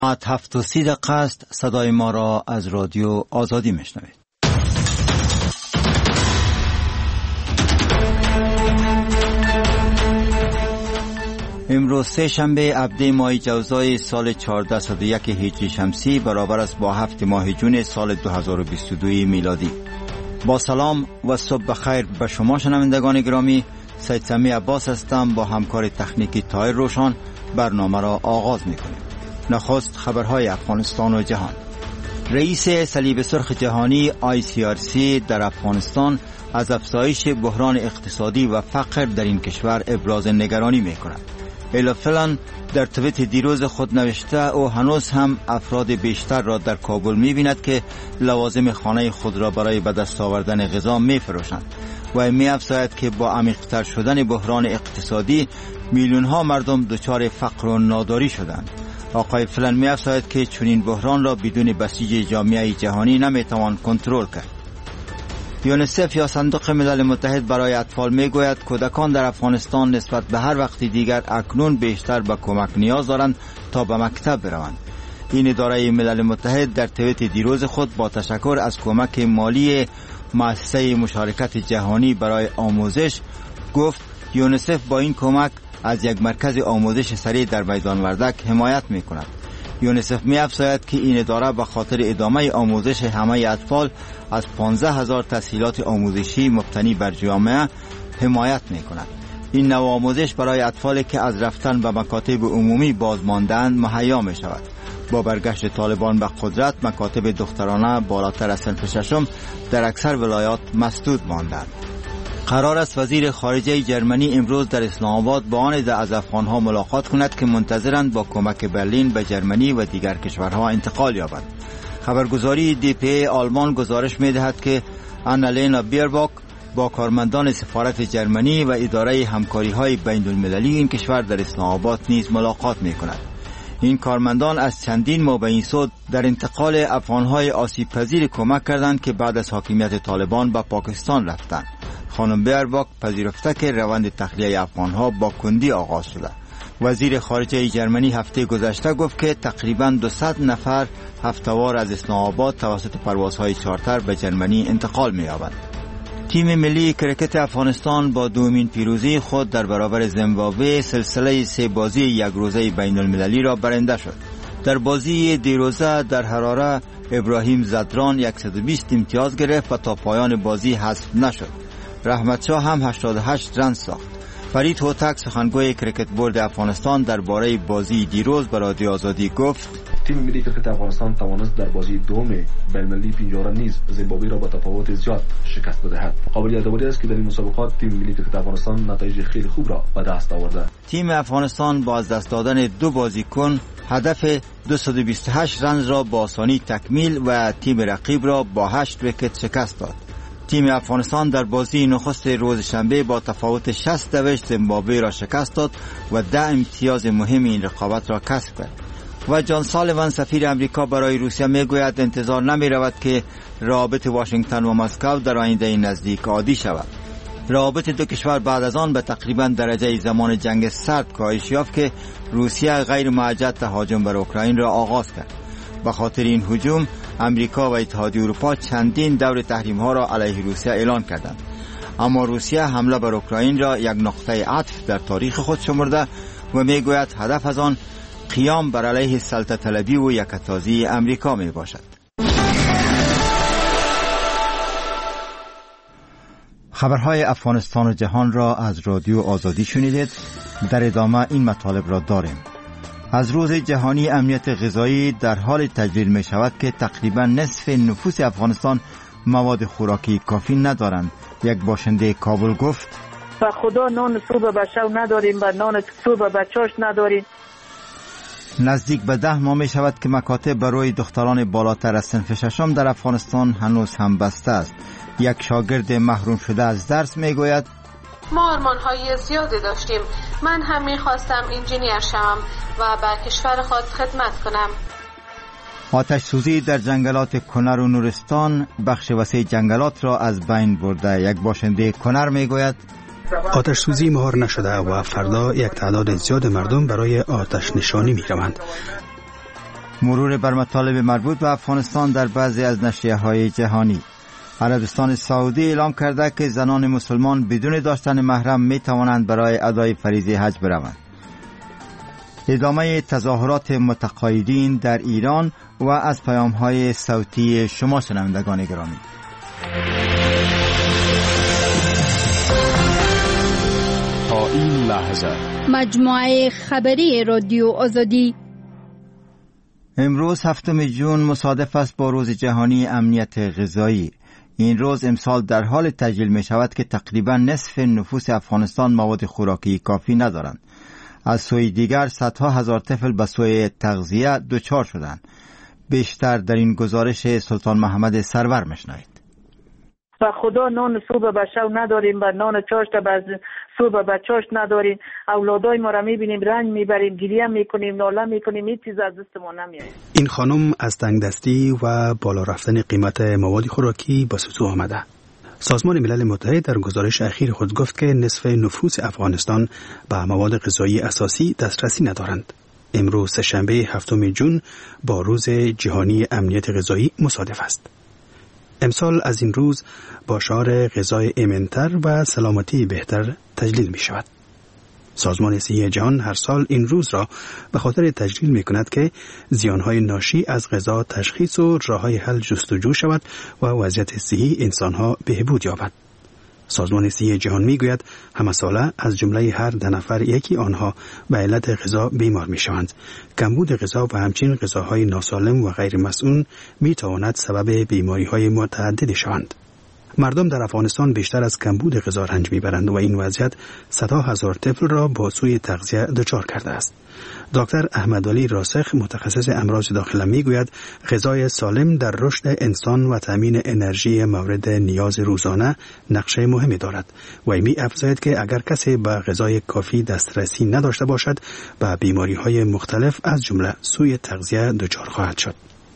7:30 است. صدای ما را از رادیو آزادی میشنوید. امروز سه شنبه 17 ماه جوزای سال 1401 هجری شمسی برابر است با 7 ماه جون سال 2022 میلادی. با سلام و صبح بخیر به شما شنوندگان گرامی. سید سمی عباس هستم. با همکار تکنیکی طاهر روشن برنامه را آغاز میکنیم. نخست خبرهای افغانستان و جهان. رئیس صلیب سرخ جهانی ICRC در افغانستان از افزایش بحران اقتصادی و فقر در این کشور ابراز نگرانی میکند. الا فلان در توییت دیروز خود نوشته او هنوز هم افراد بیشتر را در کابل می‌بیند که لوازم خانه خود را برای به دست آوردن غذا می‌فروشند و می‌افزاید که با عمیق‌تر شدن بحران اقتصادی میلیون‌ها مردم دچار فقر و ناداری شدند. آقای فلان می‌افزاید که چنین بحران را بدون بسیج جامعه جهانی نمی‌توان کنترل کرد. یونیسف یا صندوق ملل متحد برای اطفال میگوید کودکان در افغانستان نسبت به هر وقت دیگر اکنون بیشتر به کمک نیاز دارند تا به مکتب بروند. این اداره ملل متحد در توییت دیروز خود با تشکر از کمک مالی مؤسسه مشارکت جهانی برای آموزش گفت یونیسف با این کمک از یک مرکز آموزش سریع در میدان وردک حمایت میکند. یونیسف می‌افزاید که این اداره به خاطر ادامه آموزش همه اطفال از 15,000 تسهیلات آموزشی مبتنی بر جامعه حمایت می‌کند. این نوع آموزش برای اطفالی که از رفتن به مکاتب عمومی بازمانده‌اند مهیا می‌شود. با برگشت طالبان به قدرت مکاتب دخترانه بالاتر از صنف ششم در اکثر ولایات مسدود ماندند. قرار است وزیر خارجه جرمنی امروز در اسلام آباد با آن از افغانها ملاقات کند که منتظرند با کمک برلین به جرمنی و دیگر کشورها انتقال یابند. خبرگزاری DPA آلمان گزارش می‌دهد که آنالینا بیرباک با کارمندان سفارت جرمنی و اداره همکاری‌های بین‌المللی این کشور در اسلام آباد نیز ملاقات می‌کند. این کارمندان از چندین ماه به این سو در انتقال افغانهای آسیب پذیر کمک کردند که بعد از حاکمیت طالبان به پاکستان رفتند. خانم بیرباک پذیرفته که روند تخلیه افغانها با کندی آغاز شده. وزیر خارجه جرمنی هفته گذشته گفت که تقریباً 200 نفر هفته‌وار از اسلام آباد توسط پروازهای چارتر به جرمنی انتقال می‌یابند. تیم ملی کرکت افغانستان با دومین پیروزی خود در برابر زیمبابوه سلسله 3 بازی یک روزه بین المللی را برنده شد. در بازی دیروزه در حراره ابراهیم زدران 120 امتیاز گرفت و تا پایان بازی حذف نشد. رحمت شاه هم 88 رن ساخت. فرید هوتک سخنگوی کرکت بورد افغانستان درباره بازی دیروز به رادیو آزادی گفت تیم ملی کرکت افغانستان توانست در بازی دوم بین‌المللی پنجره نیز زیمبابوه را با تفاوت زیاد شکست بدهد. قابل یادآوری است که در این مسابقات تیم ملی کرکت افغانستان نتایج خیلی خوب را به دست آورده. تیم افغانستان با از دست دادن 2 بازیکن هدف 228 رن را با آسانی تکمیل و تیم رقیب را با 8 ویکت شکست داد. تیم افغانستان در بازی نخست روز شنبه با تفاوت 60 دوشت زیمبابوه را شکست داد و 10 امتیاز مهم این رقابت را کسب کرد. و جان سالیوان سفیر امریکا برای روسیه میگوید انتظار نمی رود که روابط واشنگتن و مسکو در آینده نزدیک عادی شود. روابط دو کشور بعد از آن به تقریبا درجه زمان جنگ سرد کاهش یافت که روسیه غیر معجل تهاجم بر اوکراین را آغاز کرد. به خاطر این هجوم امریکا و اتحادیه اروپا چندین دور تحریم‌ها را علیه روسیه اعلان کردند. اما روسیه حمله بر اوکراین را یک نقطه عطف در تاریخ خود شمرده و میگوید هدف از آن قیام بر علیه سلطه طلبی و یکتازی امریکا می باشد. خبرهای افغانستان و جهان را از رادیو آزادی شنیدید. در ادامه این مطالب را داریم. از روز جهانی امنیت غذایی در حال تجلیل می شود که تقریبا نصف نفوس افغانستان مواد خوراکی کافی ندارند. یک باشنده کابل گفت به خدا نان صبح به شب نداریم و نان صبح به چاش نداریم. نزدیک به 10 ماه می شود که مکاتب برای دختران بالاتر از صنف ششم در افغانستان هنوز هم بسته است. یک شاگرد محروم شده از درس می گوید ما آرمان‌های زیادی داشتیم. من هم می‌خواستم انجینیر شوم و به کشور خود خدمت کنم. آتش سوزی در جنگلات کنر و نورستان بخش وسیع جنگلات را از بین برده. یک باشنده کنر میگوید آتش سوزی مهار نشده و فردا یک تعداد زیاد مردم برای آتش نشانی می روند. مرور بر مطالب مربوط به افغانستان در بعضی از نشریه‌های جهانی. عربستان سعودی اعلام کرده که زنان مسلمان بدون داشتن محرم می توانند برای ادای فریضه حج بروند. ادامه تظاهرات متقاعدین در ایران و از پیام‌های صوتی شما شنوندگان گرامی. تا این لحظه مجموعه خبری رادیو آزادی. امروز 7 جون مصادف است با روز جهانی امنیت غذایی. این روز امسال در حال تجلیل می شود که تقریبا نصف نفوس افغانستان مواد خوراکی کافی ندارند. از سوی دیگر صدها هزار طفل به سوی تغذیه دچار شدند. بیشتر در این گزارش سلطان محمد سرور مشنوید. و خدا نان صبح به شب نداریم و نان چاشت صبح به چاشت نداریم. اولادای ما را میبینیم رنج میبریم، گریه میکنیم، ناله میکنیم، هیچ چیز از دست ما نمیاد. این خانم از تنگدستی و بالا رفتن قیمت مواد خوراکی به سوزو آمده. سازمان ملل متحد در گزارش اخیر خود گفت که نصف نفوس افغانستان به مواد غذایی اساسی دسترسی ندارند. امروز سه‌شنبه 7 جون با روز جهانی امنیت غذایی مصادف است. امسال از این روز با شعار غذای ایمن‌تر و سلامتی بهتر تجلیل می شود. سازمان صحی جهان هر سال این روز را به خاطر تجلیل می کند که زیانهای ناشی از غذا تشخیص و راه‌های حل جستجو شود و وضعیت صحی انسانها بهبود یابد. سازمان صحی جهان می گوید همه ساله از جمله هر 10 نفر یکی آنها به علت غذا بیمار می شوند. کمبود غذا و همچنین غذاهای ناسالم و غیر مسئول می تواند سبب بیماری های متعددی شوند. مردم در افغانستان بیشتر از کمبود غذا رنج میبرند و این وضعیت صدها هزار طفل را با سوء تغذیه دچار کرده است. دکتر احمدعلی راسخ متخصص امراض داخله میگوید غذای سالم در رشد انسان و تامین انرژی مورد نیاز روزانه نقش مهمی دارد و می افزاید که اگر کسی به غذای کافی دسترسی نداشته باشد به بیماری‌های مختلف از جمله سوء تغذیه دچار خواهد شد.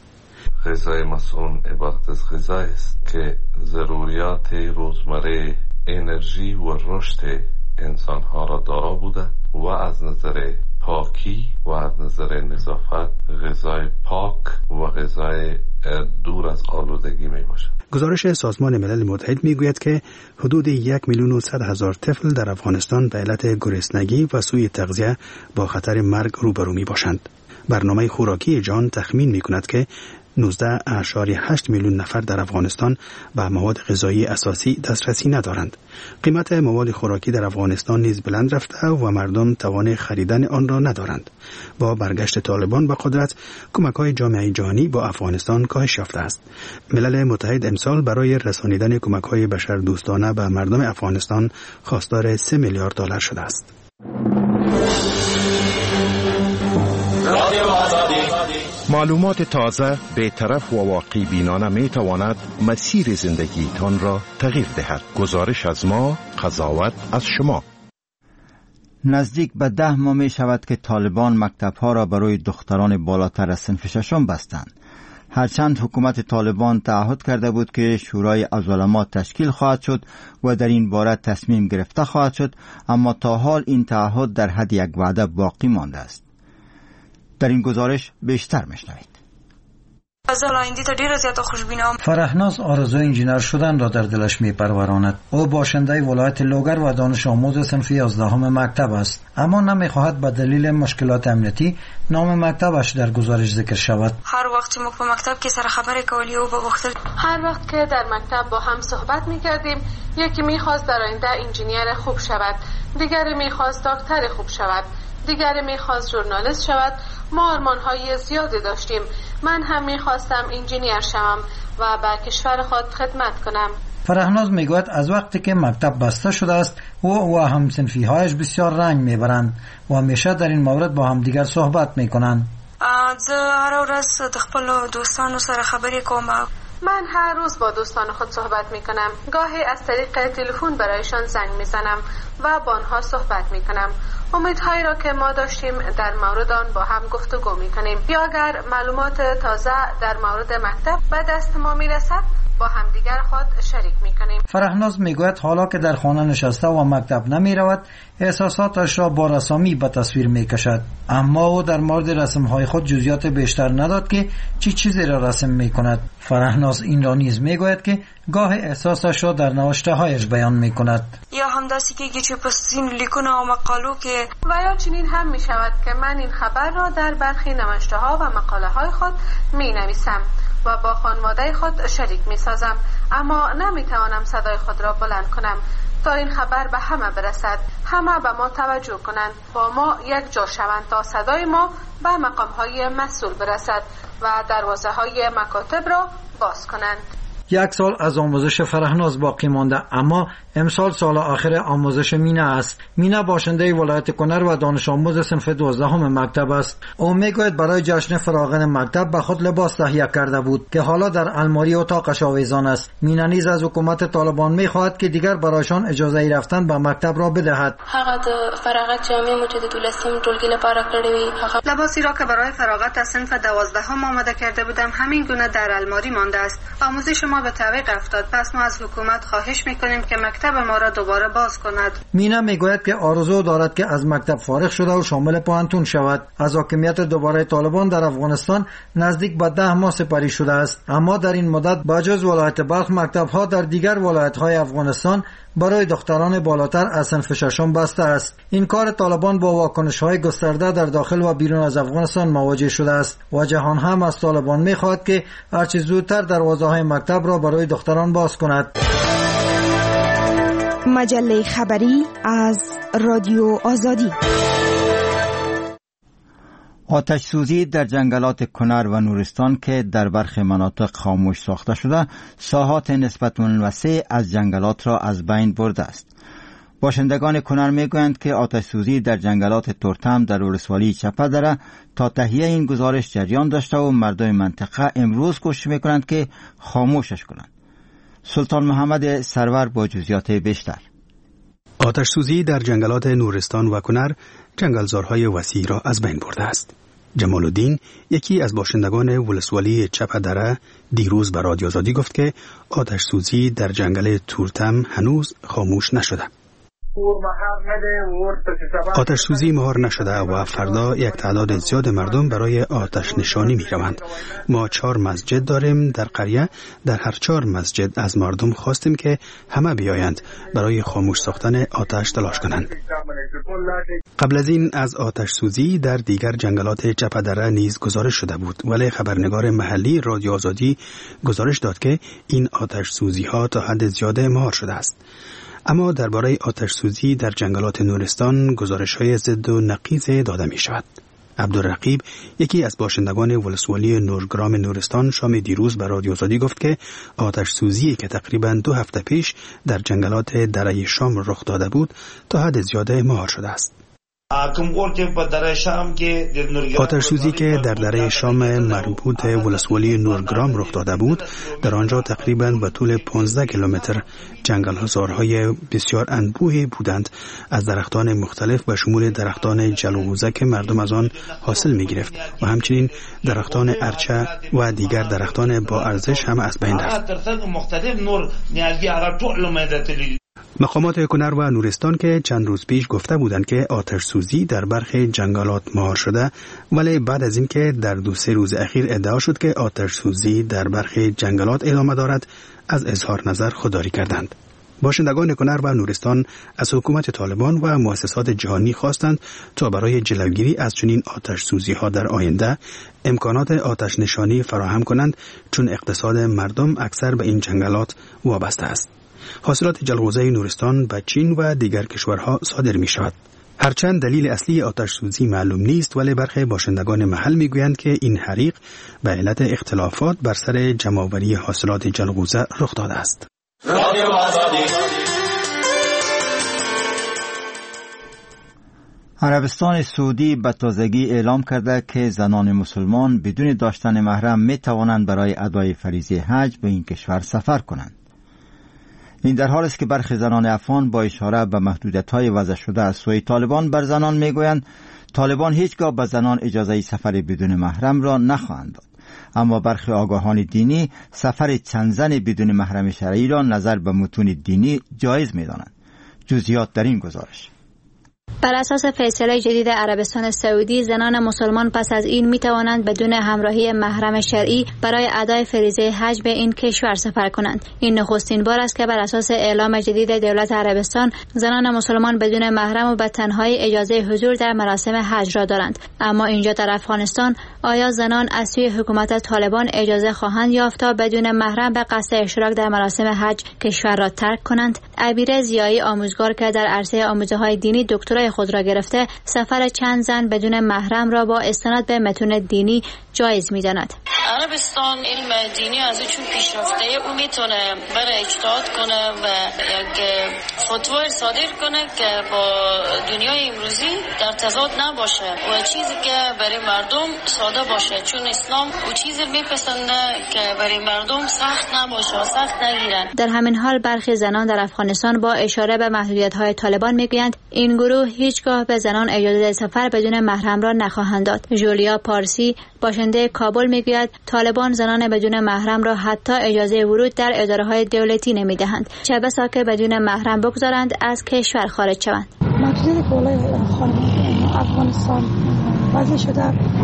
غذای مسئول عبارت از غذایی است که ضروریات روزمره انرژی و رشد انسانها را دارا بوده و از نظر پاکی و از نظر نظافت غذای پاک و غذای دور از آلودگی می باشد. گزارش سازمان ملل متحد می گوید که حدود 1,100,000 طفل در افغانستان به علت گرسنگی و سوء تغذیه با خطر مرگ روبرو می باشند. برنامه خوراکی جهان تخمین می کند که 19.8 میلیون نفر در افغانستان به مواد غذایی اساسی دسترسی ندارند. قیمت مواد خوراکی در افغانستان نیز بلند رفته و مردم توان خریدن آن را ندارند. با برگشت طالبان به قدرت، کمک‌های جامعه جهانی با افغانستان کاهش یافته است. ملل متحد امسال برای رسانیدن کمک‌های بشردوستانه به مردم افغانستان خواستار 3 میلیارد دلار شده است. معلومات تازه، بی‌طرف و واقعی بینانه می تواند مسیر زندگی تان را تغییر دهد. گزارش از ما، قضاوت از شما. نزدیک به 10 ماه می شود که طالبان مکتب‌ها را برای دختران بالاتر از صنف 6 بستند. هرچند حکومت طالبان تعهد کرده بود که شورای عظما تشکیل خواهد شد و در این باره تصمیم گرفته خواهد شد، اما تا حال این تعهد در حد یک وعده باقی مانده است. در این گزارش بیشتر میشنوید. فرهناز آرزوی انجینر شدن را در دلش میپروراند. او باشنده ولایت لوگر و دانش آموز صنف 11 مکتب است، اما نمیخواهد به دلیل مشکلات امنیتی نام مکتبش در گزارش ذکر شود. هر وقت ما به مکتب که سر خبر کولی او بگفتل، هر وقت که در مکتب با هم صحبت میکردیم، یکی میخواست در آینده انجینیر خوب شود، دیگری میخواست دکتر خوب شود، دیگری میخواست ژورنالیست شود. ما آرمان‌های زیادی داشتیم. من هم میخواستم انجینیر شوم و به کشور خود خدمت کنم. فرهناز میگوید از وقتی که مکتب بسته شده است او و همصنفی‌هایش بسیار رنج میبرند و همیشه در این مورد با هم دیگر صحبت میکنند. زه هر ورځ د خپل دوستانو سره خبرې کوم. من هر روز با دوستان خود صحبت میکنم. گاهی از طریق تلفن برایشان زنگ میزنم و با آنها صحبت میکنم. امیدهایی را که ما داشتیم در مورد آن با هم گفتگو می‌کنیم. یا اگر معلومات تازه در مورد مکتب به دست ما میرسد با همدیگر خود شریک می‌کنیم. فرهناز میگوید حالا که در خانه نشسته و مکتب نمی‌رود احساساتش را با رسامی به تصویر می‌کشد، اما او در مورد رسم‌های خود جزئیات بیشتر نداد که چی چیزی را رسم می‌کند. فرهناز این را نیز میگوید که گاه احساسش را در نوشته‌هایش بیان می‌کند. یا همداستی که چه پسین لیکونه و مقالو که و یا چنین هم می‌شود که من این خبر را در برخی نوشته‌ها و مقاله‌های خود می‌نویسم و با خانواده خود شریک می‌سازم، اما نمی‌توانم صدای خود را بلند کنم تا این خبر به همه برسد، همه به ما توجه کنند، با ما یک جا شوند تا صدای ما به مقام‌های مسئول برسد و دروازه‌های مکاتب را باز کنند. یک سال از آموزش فرهناز باقی مانده، اما امسال سال آخر آموزش مینا است. مینا باشنده ولایت کنر و دانش آموز صنف 12 مکتب است. او میگوید برای جشن فراغن مکتب به خود لباس تهیه کرده بود که حالا در الماری اتاقش آویزان است. مینا نیز از حکومت طالبان میخواهد که دیگر برایشان اجازه رفتن به مکتب را بدهد. هغه د فراغت جامې مو چې د 12 ټولګي لپاره کړې وي، هغه لباسی را که برای فراغت از صنف 12 آماده کرده بودم همین گونه در الماری مانده است. آموزش ما به تعویق افتاد، پس ما از حکومت خواهش میکنیم که مکتب ما را دوباره باز کند. مینا میگوید که آرزو دارد که از مکتب فارغ شده و شامل پوهنتون شود. از حاکمیت دوباره طالبان در افغانستان نزدیک به 10 ماه سپری شده است، اما در این مدت بجز ولایت بلخ مکتب ها در دیگر ولایت های افغانستان برای دختران بالاتر از صنف 6 بسته است. این کار طالبان با واکنش های گسترده در داخل و بیرون از افغانستان مواجه شده است و جهان هم از طالبان میخواهد که هرچه زودتر دروازه های مکتب را برای دختران باز کند. مجله خبری از رادیو آزادی. آتش سوزی در جنگلات کنر و نورستان که در برخی مناطق خاموش ساخته شده، ساحات نسبتاً وسیع از جنگلات را از بین برده است. باشندگان کنر میگویند که آتش سوزی در جنگلات تورتم در ولسوالی چپه دره تا تهیه این گزارش جریان داشته و مردم منطقه امروز کوشش میکنند که خاموشش کنند. سلطان محمد سرور با جزئیات بیشتر. آتش سوزی در جنگلات نورستان و کنر جنگلزارهای وسیع را از بین برده است. جمال الدین، یکی از باشندگان ولسوالی چپه دره، دیروز به رادیو آزادی گفت که آتش سوزی در جنگل تورتم هنوز خاموش نشده. آتش سوزی مهار نشده و فردا یک تعداد زیاد مردم برای آتش نشانی می روند. ما 4 مسجد داریم در قریه. در هر 4 مسجد از مردم خواستیم که همه بیایند برای خاموش ساختن آتش تلاش کنند. قبل از این از آتش سوزی در دیگر جنگلات چپه دره نیز گزارش شده بود، ولی خبرنگار محلی رادیو آزادی گزارش داد که این آتش سوزی ها تا حد زیاد مهار شده است. اما درباره آتش سوزی در جنگلات نورستان گزارش‌های ضد و نقیض داده می‌شود. عبدالرقیب، یکی از باشندگان ولسوالی نورگرام نورستان، شام دیروز به رادیو آزادی گفت که آتش سوزی که تقریباً 2 هفته پیش در جنگلات دره شام رخ داده بود تا حد زیاد مهار شده است. آتش سوزی که در دره شام مربوط ولسوالی نورگرام رخ داده بود، در آنجا تقریباً به طول 15 کیلومتر جنگل‌زارهای بسیار انبوهی بودند از درختان مختلف به شمول درختان جلغوزه که مردم از آن حاصل می‌گرفت و همچنین درختان ارچه و دیگر درختان با ارزش هم از بین رفت. مقامات کنر و نورستان که چند روز پیش گفته بودند که آتش سوزی در برخی جنگلات مهار شده، ولی بعد از اینکه در 2-3 روز اخیر ادعا شد که آتش سوزی در برخی جنگلات ادامه دارد، از اظهار نظر خودداری کردند. باشندگان کنر و نورستان از حکومت طالبان و مؤسسات جهانی خواستند تا برای جلوگیری از چنین آتش سوزی ها در آینده امکانات آتش نشانی فراهم کنند، چون اقتصاد مردم اکثر به این جنگلات وابسته است. حاصلات جلغوزه نورستان به چین و دیگر کشورها صادر می شود. هرچند دلیل اصلی آتش سوزی معلوم نیست، ولی برخی باشندگان محل می گویند که این حریق به علت اختلافات بر سر جمع‌آوری حاصلات جلغوزه رخ داده است. عربستان سعودی به تازگی اعلام کرده که زنان مسلمان بدون داشتن محرم می توانند برای ادای فریضه حج به این کشور سفر کنند. این در حالی است که برخی زنان افغان با اشاره به محدودیت‌های وضع شده از سوی طالبان بر زنان میگویند طالبان هیچگاه به زنان اجازه سفر بدون محرم را نخواهند داد. اما برخی آگاهان دینی سفر چند زن بدون محرم شرعی را نظر به متون دینی جایز می‌دانند. جزئیات در این گزارش. بر اساس فیصله جدید عربستان سعودی، زنان مسلمان پس از این می توانند بدون همراهی محرم شرعی برای ادای فریضه حج به این کشور سفر کنند. این نخستین بار است که بر اساس اعلام جدید دولت عربستان، زنان مسلمان بدون محرم و به تنهایی اجازه حضور در مراسم حج را دارند. اما اینجا در افغانستان آیا زنان از سوی حکومت طالبان اجازه خواهند یافت تا بدون محرم به قصد اشتراک در مراسم حج کشور را ترک کنند؟ عبیره زیایی، آموزگار که در عرصه آموزش‌های دینی دکترای خود را گرفته، سفر چند زن بدون محرم را با استناد به متون دینی جایز می‌داند. عربستان علم دینی از چون پیشرفته او میتونه برای اجتهاد کنه و یک فتوا صادر کنه که با دنیای امروزی در تضاد نباشه و چیزی که برای مردم ساده باشه، چون اسلام او چیزی میپسنده که برای مردم سخت نباشه و سخت نگیرن. در همین حال برخی زنان در افغانستان با اشاره به محدودیت‌های طالبان میگویند این گروه هیچگاه به زنان اجازه سفر بدون محرم را نخواهند داد. جولیا پارسی، باشنده کابل، میگوید طالبان زنان بدون محرم را حتی اجازه ورود در اداره‌های دولتی نمیدهند، چه بسا که بدون محرم بگذارند از کشور خارج شوند. محدودیت بالای افغانستان وضع شده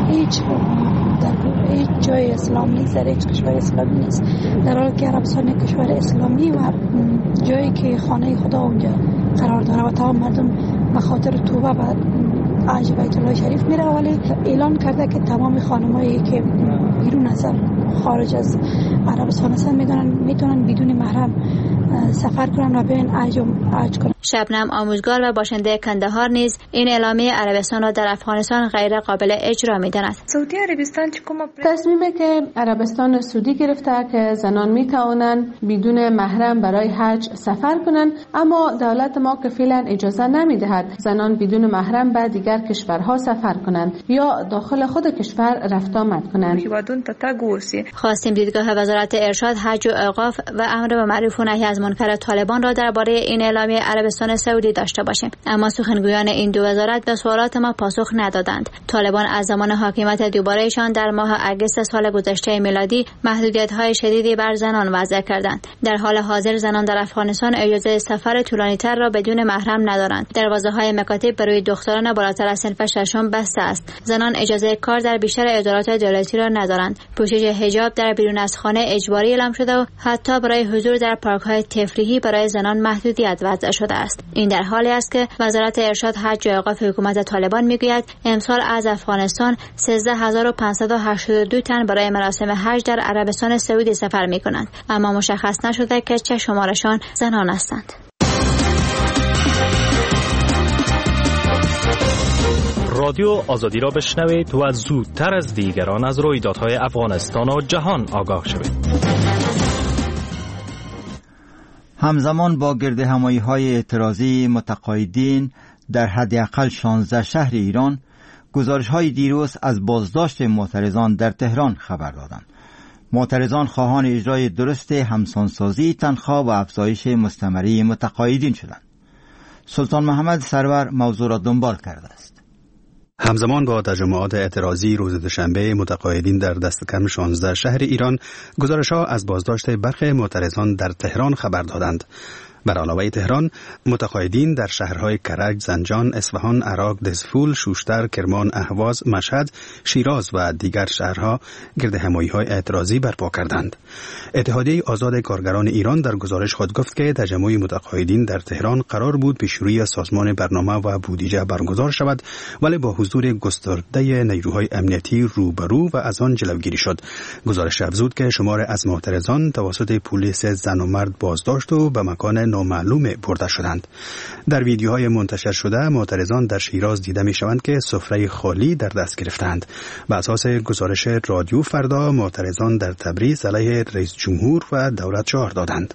در هیچ جای اسلام نیست، در هیچ کشور اسلامی نیست، در حالی که عربستان یک کشور اسلامی و جایی که خانه خدا اونجا قرار داره و تمام مردم به خاطر توبه به حج بیت الله شریف میره، ولی اعلان کرده که تمام خانمایی که بیرون از خارج از عربستان هستن میتونن بدون محرم سفر کنن و برن حج کنن. شبنم، آموزگار و باشنده کندهار، نیز این اعلامیه عربستان را در افغانستان غیر قابل اجرا می‌داند. سعودی عربستان تصمیمی که عربستان سعودی گرفته که زنان میتوانند بدون محرم برای حج سفر کنند، اما دولت ما که فعلا اجازه نمیدهد زنان بدون محرم به دیگر کشورها سفر کنند یا داخل خود کشور رفت آمد کنند. خواستیم دیدگاه وزارت ارشاد، حج و اوقاف و امر به معروف و نهی از منکر طالبان را درباره این اعلامیه عربستان سعودی داشته باشیم، اما سخنگویان این دو وزارت به سوالات ما پاسخ ندادند. طالبان از زمان حاکمیت دوبارهشان در ماه اگست سال گذشته میلادی محدودیت‌های شدیدی بر زنان وضع کردند. در حال حاضر زنان در افغانستان اجازه سفر طولانی‌تر را بدون محرم ندارند. دروازه‌های مکاتب برای دختران بالاتر از صنف ششم بسته است. زنان اجازه کار در بیشتر ادارات دولتی را ندارند. پوشش حجاب در بیرون از خانه اجباری اعلام شده و حتی برای حضور در پارک‌های تفریحی برای زنان محدودیت وضع شده است. این در حالی است که وزارت ارشاد، حج و اوقاف حکومت طالبان میگوید امسال از افغانستان 13582 تن برای مراسم حج در عربستان سعودی سفر می‌کنند، اما مشخص نشده که چه شمارشان زنان هستند. رادیو آزادی را بشنوید و زودتر از دیگران از رویدادهای افغانستان و جهان آگاه شوید. همزمان با گردهمایی‌های اعتراضی متقاعدین در حداقل 16 شهر ایران، گزارش‌های دیروز از بازداشت معترضان در تهران خبر دادند. معترضان خواهان اجرای درست همسانسازی تنخواه و افزایش مستمری متقاعدین شدند. سلطان محمد سرور موضوع را دنبال کرده است. همزمان با تجمعات اعتراضی روز دوشنبه متقاعدین در دست کم 16 شهر ایران، گزارش‌ها از بازداشت برخی معترضان در تهران خبر دادند. بر علاوه تهران، متقاعدین در شهرهای کرج، زنجان، اصفهان، عراق، دزفول، شوشتر، کرمان، اهواز، مشهد، شیراز و دیگر شهرها گردهمایی‌های اعتراضی برپا کردند. اتحادیه آزاد کارگران ایران در گزارش خود گفت که تجمع متقاعدین در تهران قرار بود پیشروی سازمان برنامه و بودجه برگزار شود، ولی با حضور گسترده نیروهای امنیتی روبرو و از آن جلوگیری شد. گزارش افزود که شمار از معترضان توسط پلیس زن و مرد بازداشت و به مکان نامعلوم برده شدند. در ویدیوهای منتشر شده معترضان در شیراز دیده می شوند که سفره خالی در دست گرفتند. بر اساس گزارش رادیو فردا، معترضان در تبریز علیه رئیس جمهور و دولت شعار دادند.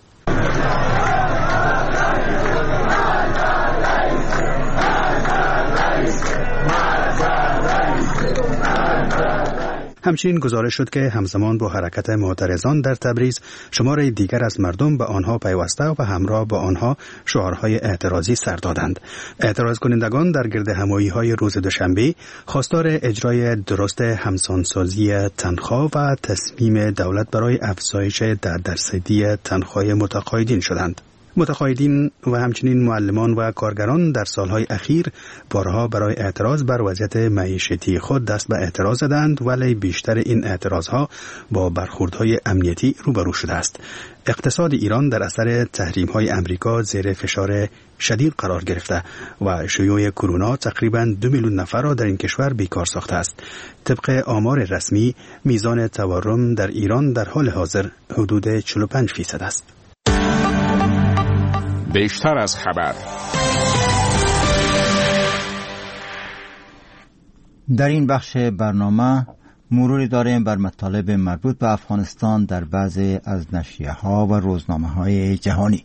همچنین گزارش شد که همزمان با حرکت معترضان در تبریز شمار دیگر از مردم به آنها پیوسته و همراه با آنها شعارهای اعتراضی سر دادند. اعتراض کنندگان در گرد همایی‌های روز دوشنبه خواستار اجرای درست همسانسازی تنخواه و تصمیم دولت برای افزایش 10% تنخواه متقاعدین شدند. متقاعدین و همچنین معلمان و کارگران در سالهای اخیر بارها برای اعتراض بر وضعیت معیشتی خود دست به اعتراض زدند، ولی بیشتر این اعتراضها با برخوردهای امنیتی روبرو شده است. اقتصاد ایران در اثر تحریم‌های امریکا زیر فشار شدید قرار گرفته و شیوع کرونا تقریباً 2 میلیون نفر را در این کشور بیکار ساخته است. طبق آمار رسمی میزان تورم در ایران در حال حاضر حدود 45% است. بیشتر از خبر. در این بخش برنامه مروری داریم بر مطالب مربوط به افغانستان در بعضی از نشریه‌ها و روزنامه‌های جهانی.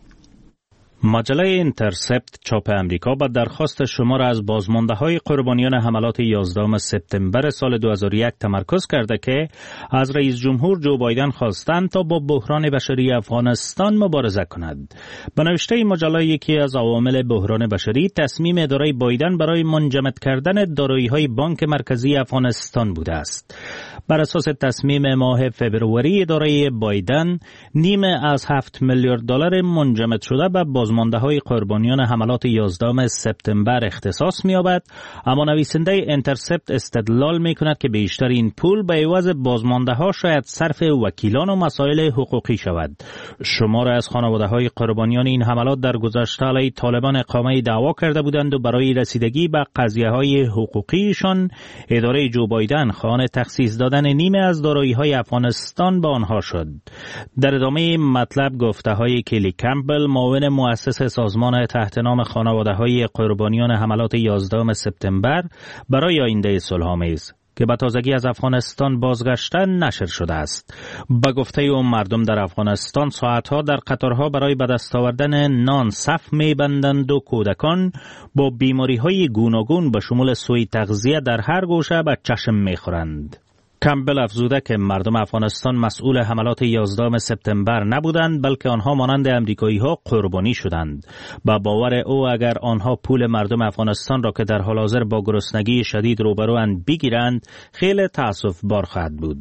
مجله اینترسپت چاپ امریکا با درخواست شمار از بازمانده‌های قربانیان حملات 11 سپتامبر سال 2001 تمرکز کرده که از رئیس جمهور جو بایدن خواستند تا با بحران بشری افغانستان مبارزه کند. به نوشته این مجله یکی از عوامل بحران بشری تصمیم اداره بایدن برای منجمد کردن دارایی‌های بانک مرکزی افغانستان بوده است. بر اساس تصمیم ماه فوریه اداره بایدن، نیمه از 7 میلیارد دلار منجمد شده به بازمانده‌های قربانیان حملات 11 سپتامبر اختصاص می‌یابد، اما نویسنده اینترسپت استدلال می‌کند که بیشتر این پول به عوض بازمانده‌ها شاید صرف وکیلان و مسائل حقوقی شود. شمار از خانواده‌های قربانیان این حملات در گذشته علیه طالبان اقامه دعوا کرده بودند و برای رسیدگی به قضیه‌های حقوقیشان اداره جو بایدن خواهان تخصیص دادن نیمه از دارایی‌های افغانستان به آنها شد. در ادامه مطلب گفته‌های کلی کمپبل، معاون مؤسس سازمان تحت نام خانواده‌های قربانیان حملات 11 سپتامبر برای آینده صلح‌آمیز که به تازگی از افغانستان بازگشتن نشر شده است. به گفته او مردم در افغانستان ساعتها در قطارها برای به دست آوردن نان صف می‌بندند و کودکان با بیماری‌های گوناگون به شمول سوء تغذیه در هر گوشه به چشم می‌خورند. کمبل افزوده که مردم افغانستان مسئول حملات 11 سپتامبر نبودند، بلکه آنها مانند امریکایی‌ها قربانی شدند. با باور او اگر آنها پول مردم افغانستان را که در حال حاضر با گرسنگی شدید روبروند بگیرند، خیلی تأسف بار خواهد بود.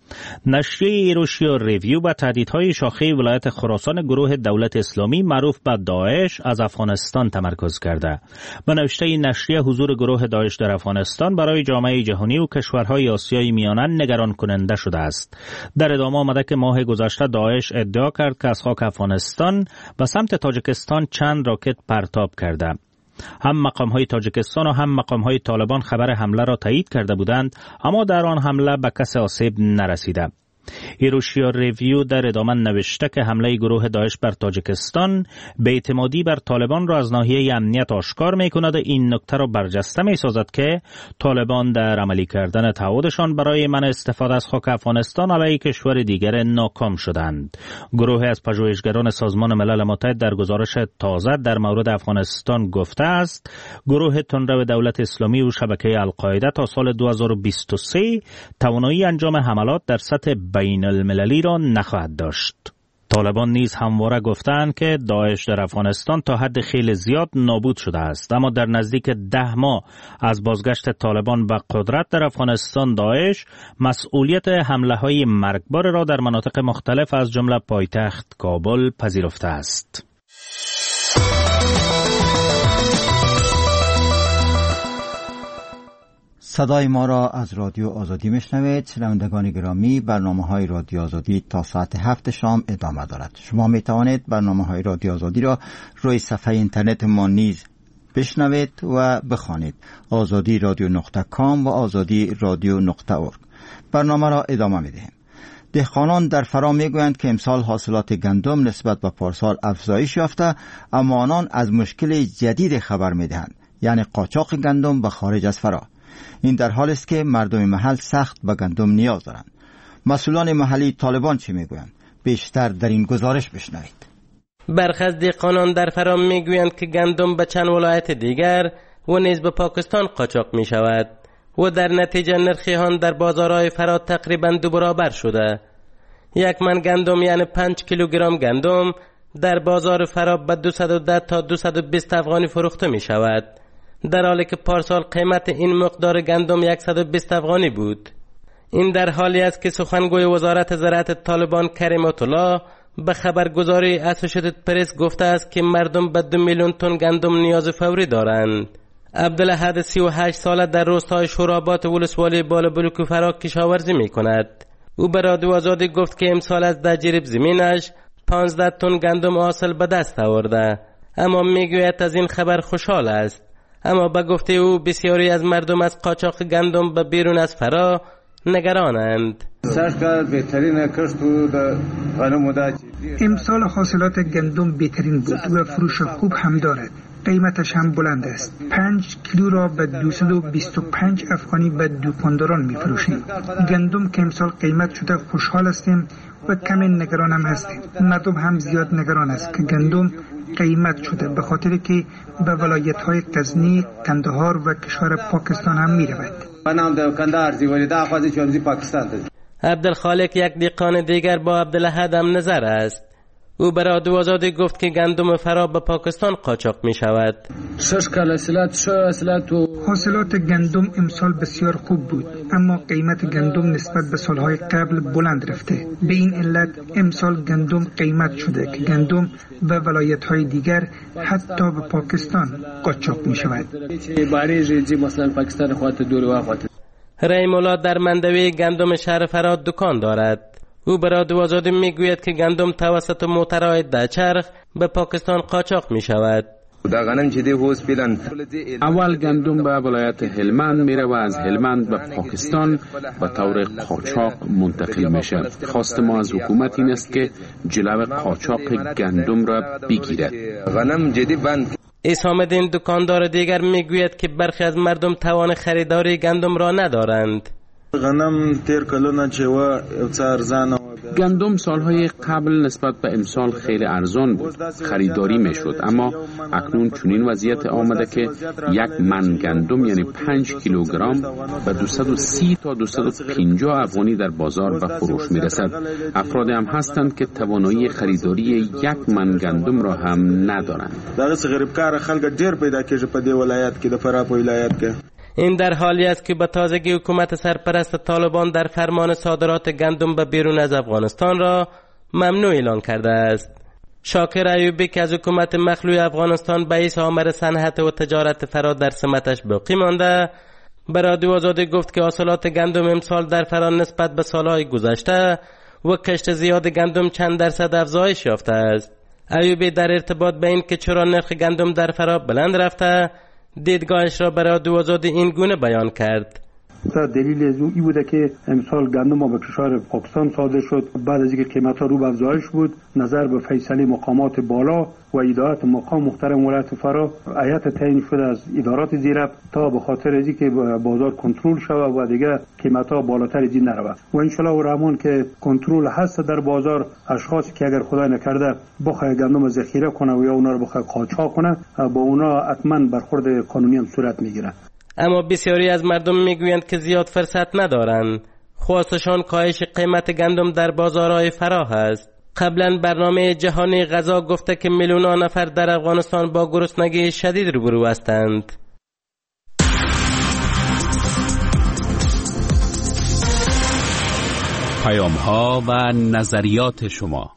نشریه ایروشیا ریویو با تهدیدهای شاخه ولایت خراسان گروه دولت اسلامی معروف به داعش از افغانستان تمرکز کرده. به نوشته این نشریه حضور گروه داعش در افغانستان برای جامعه جهانی و کشورهای آسیای میانه نگران کننده شده است. در ادامه آمده که ماه گذشته داعش ادعا کرد که از خاک افغانستان به سمت تاجیکستان چند راکت پرتاب کرده. هم مقام‌های تاجیکستان و هم مقام‌های طالبان خبر حمله را تایید کرده بودند، اما در آن حمله به کسی آسیب نرسیده. ایروشیا ریویو در ادامه نوشته که حمله گروه داعش بر تاجیکستان بی‌اعتمادی بر طالبان را از ناحیه امنیت آشکار می‌کند و این نکته را برجسته می‌سازد که طالبان در عملی کردن تعهدشان برای منع استفاده از خاک افغانستان علیه کشور دیگر ناکام شدند. گروه از پژوهشگران سازمان ملل متحد در گزارش تازه در مورد افغانستان گفته است گروه تندرو دولت اسلامی و شبکه القاعده تا سال 2023 توانایی انجام حملات در سطح بین المللی را نخواهد داشت. طالبان نیز همواره گفتند که داعش در افغانستان تا حد خیلی زیاد نابود شده است، اما در نزدیک 10 ماه از بازگشت طالبان به قدرت در افغانستان داعش مسئولیت حمله‌های مرگبار را در مناطق مختلف از جمله پایتخت کابل پذیرفته است. صدای ما را از رادیو آزادی میشنوید. شنوندگان گرامی، برنامه‌های رادیو آزادی تا ساعت 7 شام ادامه دارد. شما می توانید برنامه‌های رادیو آزادی را روی صفحه اینترنت ما نیز بشنوید و بخوانید: azadi.com و azadi.radio.org. برنامه را ادامه می‌دهیم. دهقانان در فرا میگویند که امسال حاصلات گندم نسبت به پارسال افزایش یافته، اما آنان از مشکل جدید خبر می‌دهند، یعنی قاچاق گندم به خارج از فرا. این در حالی است که مردم محل سخت به گندم نیاز دارند. مسئولان محلی طالبان چه میگویند؟ بیشتر در این گزارش بشنوید. برخی از دهقانان در فرام میگویند که گندم به چند ولایت دیگر و نیز به پاکستان قاچاق می شود و در نتیجه نرخ آن در بازارهای فرا تقریبا 2 برابر شده. 1 من گندم یعنی 5 کیلوگرم گندم در بازار فرا به 210 تا 220 افغانی فروخته می شود، در حالی که پارسال قیمت این مقدار گندم 120 افغانی بود. این در حالی است که سخنگوی وزارت زراعت طالبان کریم الله به خبرگزاری اسوسییتد پرس گفته است که مردم به 2 میلیون تن گندم نیاز فوری دارند. عبدالاحد 38 ساله در روستای شورابات ولسوالی بالابلوک فرا کشاورزی می کند. او به رادیو آزادی گفت که امسال از در جریب زمینش 15 تن گندم حاصل به دست آورده، اما میگوید از این خبر خوشحال است. اما به گفته او بسیاری از مردم از قاچاق گندم به بیرون از فرا نگرانند. امسال حاصلات گندم بهترین بود و فروش خوب هم دارد. قیمتش هم بلند است. 5 کیلو را به 225 افغانی به دکانداران می فروشیم. گندم که امسال قیمت شده خوشحال هستیم و کمی نگران هم هستیم. مردم هم زیاد نگران است که گندم قیمت شده، به خاطر که به ولایت های غزنی، کندهار و کشور پاکستان هم می رود. عبدالخالق یک دهقان دیگر با عبدالاحد هم نظر است. او به رادیو آزادی گفت که گندم فرا به پاکستان قاچاق می شود. حاصلات گندم امسال بسیار خوب بود، اما قیمت گندم نسبت به سالهای قبل بلند رفته. به این علت امسال گندم قیمت شده که گندم به ولایت‌های دیگر حتی به پاکستان قاچاق می شود. رحیم الله در مندوی گندم شهر فرا دکان دارد. او به رادیو آزادی میگوید که گندم توسط موترهای دچرخ به پاکستان قاچاق می شود. اول گندم به ولایت هلمند میره و از هلمند به پاکستان به طور قاچاق منتقل میشه. خواست ما از حکومت این است که جلو قاچاق گندم را بگیرد. اسحام الدین دکاندار دیگر میگوید که برخی از مردم توان خریداری گندم را ندارند. گندم سالهای قبل نسبت به امسال خیلی ارزان بود، خریداری میشد، اما اکنون چنین وضعیت آمده که 1 من گندم یعنی 5 کیلوگرم به 230 تا 250 افغانی در بازار به فروش میرسد. افرادی هم هستند که توانایی خریداری 1 من گندم را هم ندارند. این در حالی است که به تازگی حکومت سرپرست طالبان در فرمان صادرات گندم به بیرون از افغانستان را ممنوع اعلان کرده است. شاکر ایوبی که از حکومت مخلوع افغانستان به حیث آمر صنعت و تجارت فرا در سمتش باقی مانده، به رادیو آزادی گفت که حاصلات گندم امسال در فرا نسبت به سالهای گذشته و کشت زیاد گندم چند درصد افزایش یافته است. ایوبی در ارتباط به این که چرا نرخ گندم در فرا بلند رفته، دیدگاهش را برای رادیو آزادی این گونه بیان کرد. دلیل از این بوده که امسال گندم به کشور پاکستان صادر شد. بعد از اینکه قیمت‌ها رو به افزایش بود، نظر به فیصله مقامات بالا و ادارات مقام محترم ولایت فرا، هیئت تعیین شده از ادارات زیرک تا به خاطر از اینکه بازار کنترل شود و دیگه قیمت‌ها بالاتر از این نرود. و ان شاء الله الرحمن که کنترل هست در بازار، اشخاصی که اگر خدای نکرده بخواد گندم ذخیره کنه و یا اونا رو بخواد قاچاق کنه، با اونا حتما برخورد قانونی هم صورت میگیره. اما بسیاری از مردم میگویند که زیاد فرصت ندارند. خواستشان کاهش قیمت گندم در بازارهای فرا است. قبلا برنامه جهانی غذا گفته که میلیون‌ها نفر در افغانستان با گرسنگی شدید روبرو هستند. پیام‌ها و نظریات شما.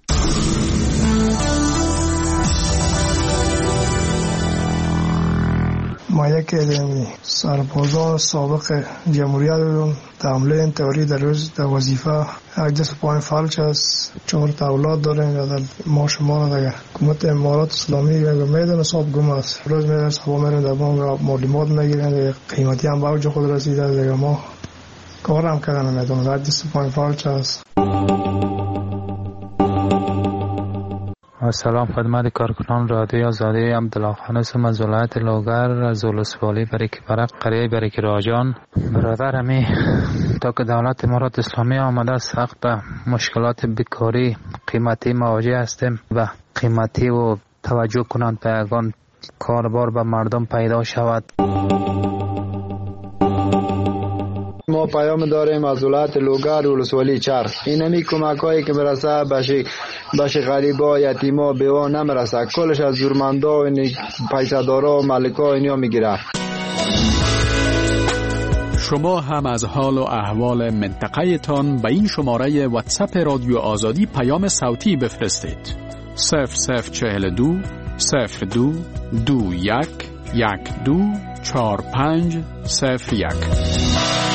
ما یک سربازان سابق جمهوریت بودم. در حمله این تئوری در روز در وظیفه یک دست پایین فلج است. 4 تا اولاد داریم و در ما شما را در حکومت امارات اسلامی میدن صاحب گم است. روز میدن صاحب میرن در ما معلومات میگیرن، قیمتی هم به اوج خود رسیده. دیگه ما کار هم کردن میدونم. یک دست پایین فلج است. سلام خدمت کارکنان رادیو آزادی. عبدالله خان هستم از ولایت لوگر، از ولسوالی برک قریه برک راجان. برادر همی تا که دولت امارات اسلامی آمده سخت به مشکلات بیکاری قیمتی مواجه هستیم و قیمتی و توجه کنند به یگان کاربار به مردم پیدا شود. ما پیام داریم از ولایت لوگر و ولسوالی چرخ. این همی کمکایی که برسه بشه غریبا، یتیما، بیوا نمیرسه، کلش از زورمندا و پیسه‌دارا و مالکا اینیا میگیره. شما هم از حال و احوال منطقه تان به این شماره واتساپ رادیو آزادی پیام صوتی بفرستید. 0042 02 21 12 45 01.